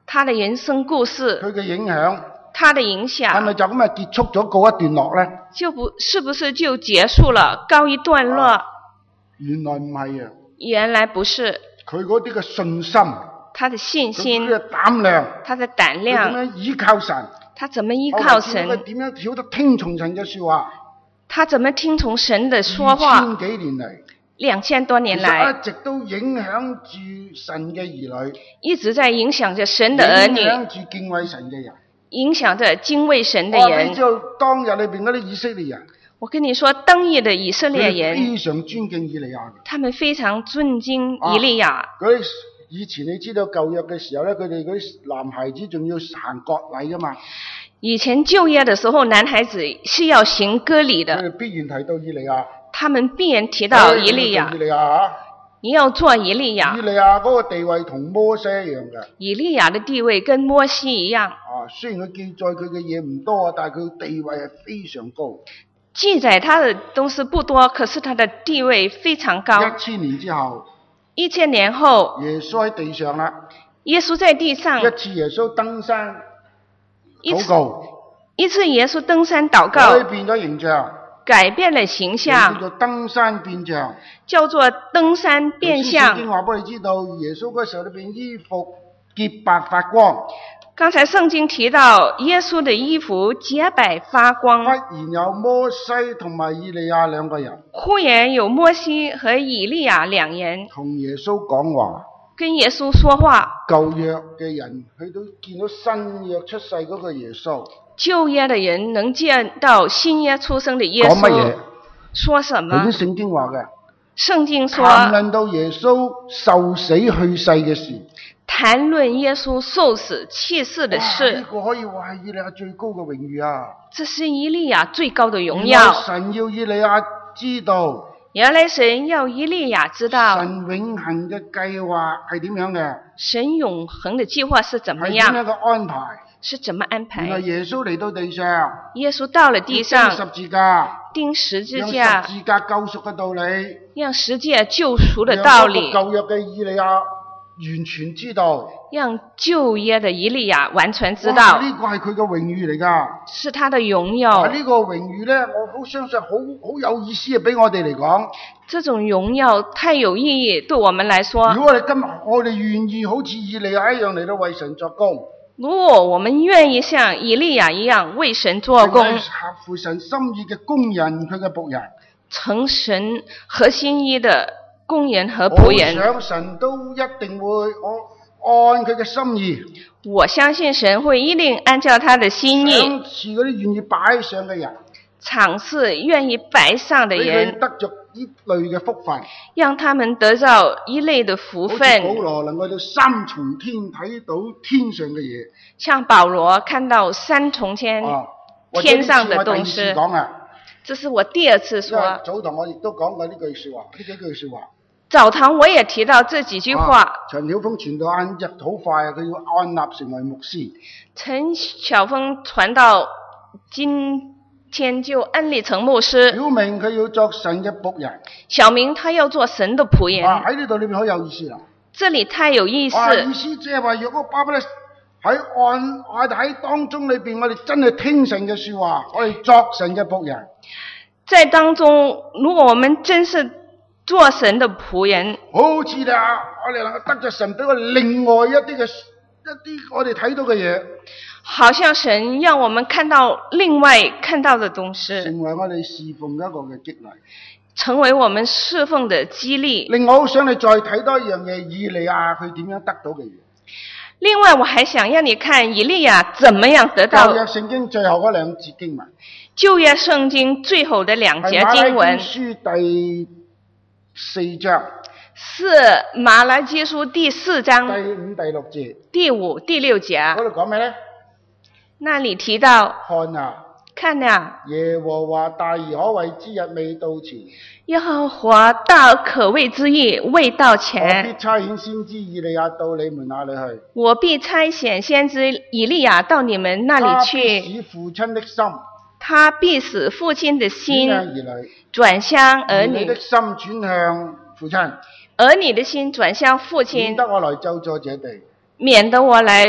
他的人生故事， 佢嘅影響， 他的影係咪響， 就咁啊結束咗告一段落咧？ 就不是不是就結束了，告一段落？ 啊原來唔係啊， 原來不是， 佢嗰啲嘅信心， 他的信心， 佢嘅膽量， 他的膽佢點量， 樣依靠神， 他怎麼依靠佢神， 點樣曉得聽從神嘅說話？ 他怎麼聽從神的說話？ 二千幾年嚟， 兩千多年來， 其實一直都影響住神嘅兒女， 一直在影響着神的兒影女， 響住敬畏神嘅人。 影響着敬畏神的我話你人。 知道當日裏邊嗰啲以色列人， 我跟你說，當日的以色佢哋列人， 非常尊敬以利亞嘅。 他們非常尊敬以利亞。 嗰啲以前你知道舊約嘅時候咧，佢哋嗰啲男孩子仲要行割禮噶嘛， 以前舊約的時候，男孩子是要行割禮佢的， 哋必然提到以利亞。 他們必然提到以利亞以。利亞啊， 你要做以利以亞， 利亞嗰個地位同摩西一樣嘅。 以利亞的地位跟摩西一樣。 啊，雖然佢記載佢嘅嘢唔多啊，但係佢地位係非常高。 記載他的東西不多，可是他的地位非常高。 一千年之後， 一千年後， 耶穌喺地上啦。 耶穌在地上， 一次耶穌登山一次禱告， 一次耶穌登山禱改告， 變咗形象， 改變了形叫象， 做登山變像。 叫做登山變聖經相。 話俾你知道，耶穌嗰時候裏邊衣服潔白發光， 剛才聖經提到耶穌的衣服潔白發光， 忽然有摩西同埋以利亞兩個人忽然有摩西和以利亞兩人同耶穌講話。 跟耶穌說話。 舊約嘅人去到見到新約出世嗰個耶穌， 舊約的人能見到新約出生的耶講乜嘢穌，？說什麼？ 頭先聖經話嘅， 聖經說， 談論到耶穌受死去世嘅事， 談論耶穌受死去世的哇呢、 事， 個可以話係以利亞最高嘅榮譽啊！ 這是以利亞最高的榮原來耀。 神要以利亞知道， 原來神要以利亞知道神永恆嘅計劃係點樣嘅， 神永恆的計劃是怎麼樣， 係點樣嘅安排。 是怎麼安原來排。 耶穌嚟到地上， 耶穌到了地釘上， 十字架， 釘十字讓架， 十字架救贖嘅道理， 讓十字架救贖的道理， 讓舊約嘅以利亞完全知道， 讓舊約的以利亞完全知哇道， 呢個係佢嘅榮譽嚟㗎。 是他的榮耀。 呢個榮譽咧，我好相信好好有意思啊！俾我哋嚟講， 這種榮耀太有意義，對我們來說， 如果我哋今日我哋願意好似以利亞一樣嚟到為神作工， 如果我們願意像以利亞一樣為神做工， 成為合乎神心意嘅工人，佢嘅僕人， 成神合心意的工人和僕我人， 想神都一定會我按佢嘅心意， 我相信神會一定按照他的心意， 賞賜嗰啲願意擺上嘅人， 賞賜願意擺上的俾佢人， 得着呢類嘅福分。 讓他們得到一類的福好似保分， 羅能夠到三重天睇到天上嘅嘢， 像保羅看到三重天， 啊，或者天上的呢次我第二東西。 次講啊。 這是我第二次因為說， 早堂我亦都講過呢句說話，呢幾句說話。 早堂我也提到這幾句話。 啊陳曉峰傳道按日好快啊，佢要按立成為牧師。 陳曉峰傳到今天就安立成牧師， 表明佢要作神嘅僕人。 小明他要做神的僕人。 啊，喺呢度裏面好有意思啦。 這裡太有意思。 啊，意思即係話，若果巴不得喺按我哋喺當中裏邊，我哋真係聽神嘅說話，我哋作神嘅僕人。 在當中，如果我們真是做神的僕人， 好似啊，我哋能夠得着神俾我哋另外一啲嘅一啲我哋睇到嘅嘢， 好像神讓我們看到另外看到的東西， 成為我哋侍奉一個嘅激勵。 成為我們侍奉的激勵。 另外，好想你再睇多一樣嘢，以利亞佢點樣得到嘅嘢。 另外，我還想讓你看以利亞怎麼樣得到舊約聖經最後嗰兩節經文， 舊約聖經最後的兩節經係馬拉文， 基書第四章是馬拉基書第四章第五、第六節。 第五、第六節。 嗰度講咩咧？ 那裡提到， 看啊， 看啊， 耶和華大而可畏之日未到前， 耶和華大而可畏之日未到我前， 必差遣先知以利亞到你們那裡去。 我必差遣先知以利亞到你們那裡他必去， 使父親的心他必使父親的心轉向兒女， 轉向兒兒女的女， 心轉向父親， 兒女的心轉向父親， 免得我來咒詛這地。 免得我來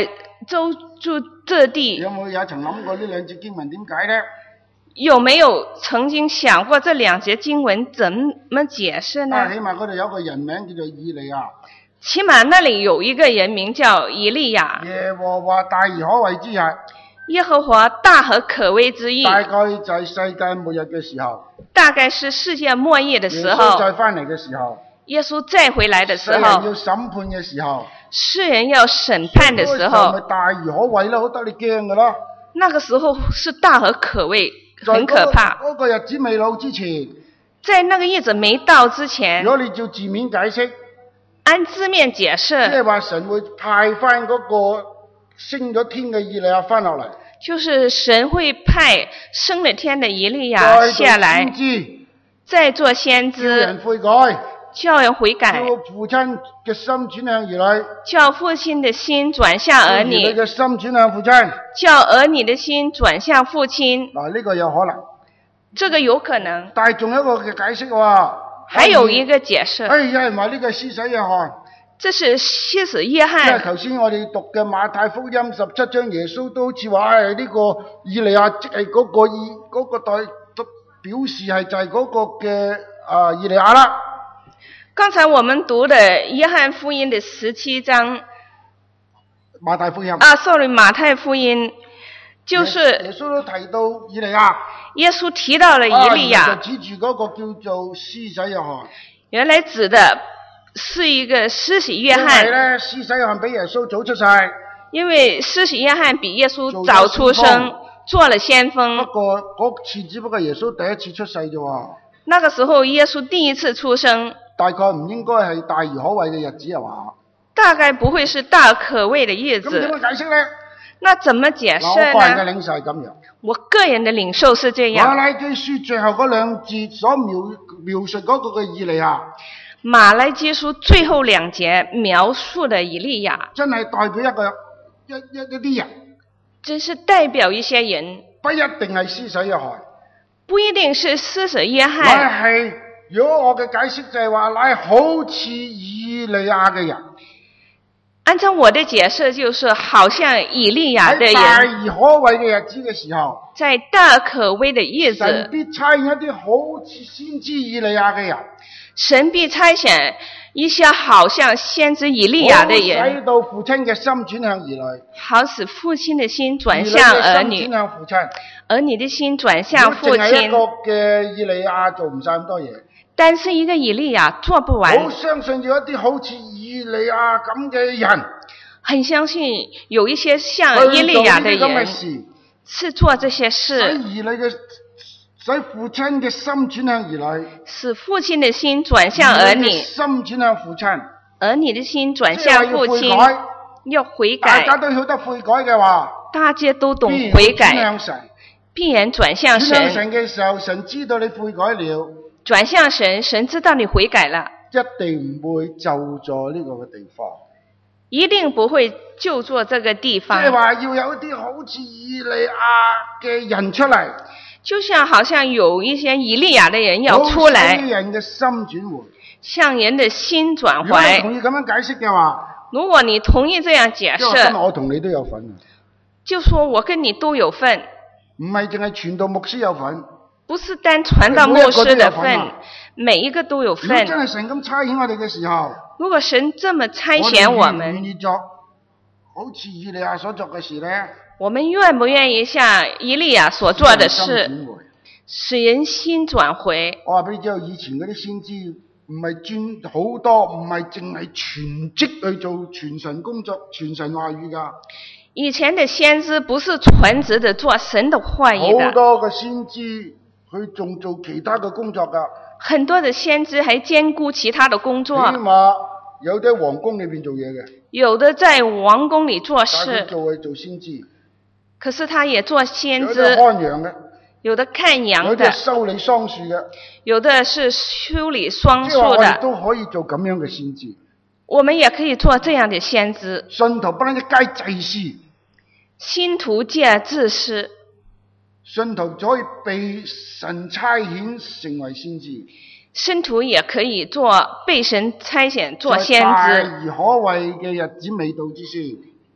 周住這地。 有冇有曾諗過呢兩節經文點解呢？ 有沒有曾經想過這兩節經文怎麼解釋呢？ 啊，起碼嗰度有個人名叫做以利亞。 起碼那裡有一個人名叫以利亞。 耶和華大而可畏之日。 耶和華大而可畏之日。 大概就係世界末日嘅時候。 大概是世界末日的時候。 耶穌再翻嚟嘅時候。 耶穌再回來的時候。 世人要審判嘅時候。 世人要審判的時候。 咪大而可畏咯，好得你驚㗎咯。 那個時候是大而可畏。很可怕。 嗰個日子未到之前， 在那個日子沒到之前， 如果你照字面解釋， 按字面解釋， 即係話神會派翻嗰個升咗天嘅以利亞翻落嚟， 就是神會派升了天的以利亞下來，再做先知， 叫人悔改， 叫人悔改， 叫父親嘅心轉向兒女， 叫父親的心轉向兒女， 兒女嘅心轉向父親， 叫兒女的心轉向父親。 嗱，呢個有可能， 這個有可能， 但係仲有一個嘅解釋喎， 還有一個解釋。 哎，有人話呢個係施洗約翰， 這是施洗約翰。 即係頭先我哋讀嘅馬太福音十七章，耶穌都好似話，哎，呢個以利亞即係嗰個以嗰個代表示係就係嗰個嘅啊以利亞啦。 剛才我們讀的約翰福音的十七章， 馬太福音啊 ，sorry， 馬太福音就是耶穌都提到以利亞， 耶穌提到了以利亞， 啊，就指住嗰個叫做施洗約翰。 原來指的是一個施洗約翰。 因為咧，施洗約翰比耶穌早出世。 因為施洗約翰比耶穌早出生，做了先鋒。 不過嗰次只不過耶穌第一次出世啫喎。 那個時候耶穌第一次出生。大概唔應該係大而可畏嘅日子係嘛？ 大概不會是大而可畏的日子。 咁點樣解釋呢？ 那怎麼解釋呢？ 我個人嘅領受係咁樣。 我個人的領受是這樣。 馬拉基書最後嗰兩節所描描述嗰個嘅以利亞。 馬拉基書最後兩節描述的以利亞，真係代表一個一一一啲人。真是代表一些人。 不一定係施洗約翰。 不一定是施洗約翰。 乃係。如果我嘅解釋就係話，乃好似以利亞嘅人。 按照我的解釋，就是好像以利亞的人。 喺大而可畏嘅日子嘅時候， 在大而可畏的日子， 神必差遣一啲好似先知以利亞嘅人。 神必差遣一些好像先知以利亞的人， 好使到父親嘅心轉向兒女， 好使父親的心轉向兒女， 轉向父親， 兒女的心轉向父親。 淨係一個嘅以利亞做唔晒咁多嘢。 但是一個以利亞做不完。 好相信有一啲好似以利亞咁嘅人， 很相信有一些像以利亞的人，是做這些事， 使兒女嘅使父親嘅心轉向兒女， 使父親的心轉向兒女， 心轉向父親， 兒女的心轉向父親，要悔改。 大家都曉得悔改嘅話， 大家都懂悔改， 必然轉向神， 必然轉向神。 轉向神嘅時候，神知道你悔改了。 轉向神，神知道你悔改了， 一定唔會就咗呢個嘅地方， 一定不會就做這個地方。 即係話要有一啲好似以利亞嘅人出嚟， 就像好像有一些以利亞的人要出來， 向人嘅心轉回， 向人的心轉回。 如果你同意咁樣解釋嘅話， 如果你同意這樣解釋， 我同你都有份， 就說我跟你都有份， 唔係淨係傳道牧師有份。 不是單傳道牧師的份，每一個都有份。 如果真係神咁差遣我哋嘅時候， 如果神這麼差遣我們， 我願意做好似以利亞所做嘅事呢？ 我們願不願意像以利亞所做的事，使人心轉回？ 我話俾你知道，以前嗰啲先知唔係專好多，唔係淨係全職去做傳神工作、傳神話語噶。 以前的先知不是全職的做神的話語的， 好多嘅先知。佢仲做其他嘅工作噶， 很多的先知還兼顧其他的工作。 起碼有啲皇宮裏邊做嘢嘅， 有的在王宮裏做事， 但係做係做先知。 可是他也做先知。 有啲看羊嘅， 有的看羊的， 有啲修理桑樹嘅， 有的是修理桑樹的。 即係話我哋都可以做咁樣嘅先知。 我們也可以做這樣的先知。 信徒不單一皆祭司， 信徒皆祭司。 信徒就可以被神差遣成為先知， 信徒也可以做被神差遣做先知。 在大而可畏嘅日子未到之先，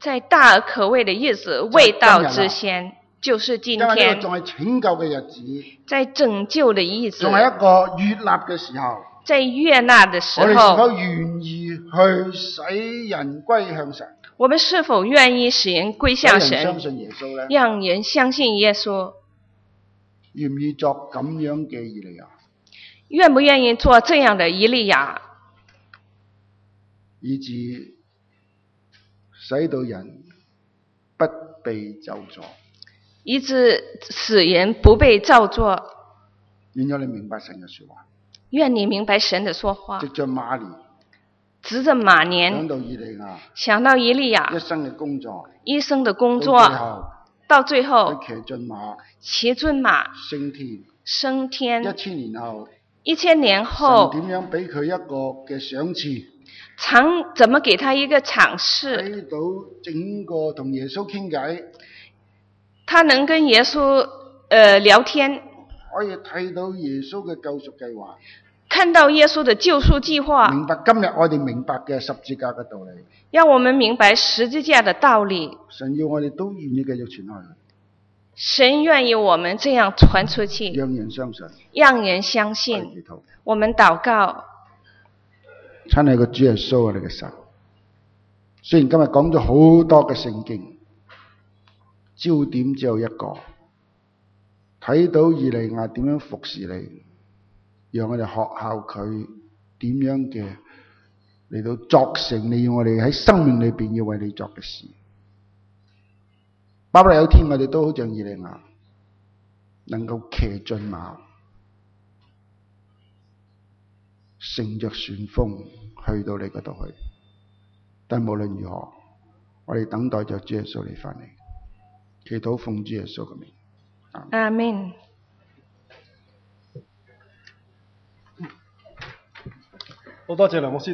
在大而可畏的日子未到之前，就是今天。 因為呢個仲係拯救嘅日子， 在拯救的日子， 仲係一個悅納嘅時候。 在悅納的時候， 我哋是否願意去使人歸向神？ 我們是否願意使人歸向神？ 讓人相信耶穌呢？ 讓人相信耶穌。 願唔願意作咁樣嘅以利亞？ 願不願意做這樣的以利亞？ 以致使到人不被咒詛， 以致使人不被咒詛。 願咗你明白神嘅說話。 願你明白神的說話。 藉着馬年， 藉着馬年， 想到以利亞， 想到以利亞一生嘅工作， 一生的工作，到最後， 騎駿馬， 騎駿馬， 升天， 升天。 一千年後， 一千年後， 神點樣俾佢一個嘅賞賜？ 常怎麼給他一個賞賜？ 睇到整個同耶穌傾偈， 他能跟耶穌呃聊天， 可以睇到耶穌嘅救贖計劃。 看到耶穌的救贖計劃， 明白今日我哋明白嘅十字架嘅道理， 讓我們明白十字架的道理。 神要我哋都願意繼續傳開去， 神願意我們這樣傳出去， 讓人相信， 讓人相信。我們禱告， 親愛嘅主耶穌，我哋嘅神，雖然今日講咗好多嘅聖經，焦點只有一個，睇到以利亞點樣服侍你。讓我哋學效佢點樣嘅嚟到作成你要我哋喺生命裏邊要為你作嘅事。巴不得有天我哋都好像以利亞，能夠騎駿馬，乘着旋風去到你嗰度去。但無論如何，我哋等待着主耶穌嚟返嚟，祈禱奉主耶穌嘅名。 阿們。 好多謝梁牧師。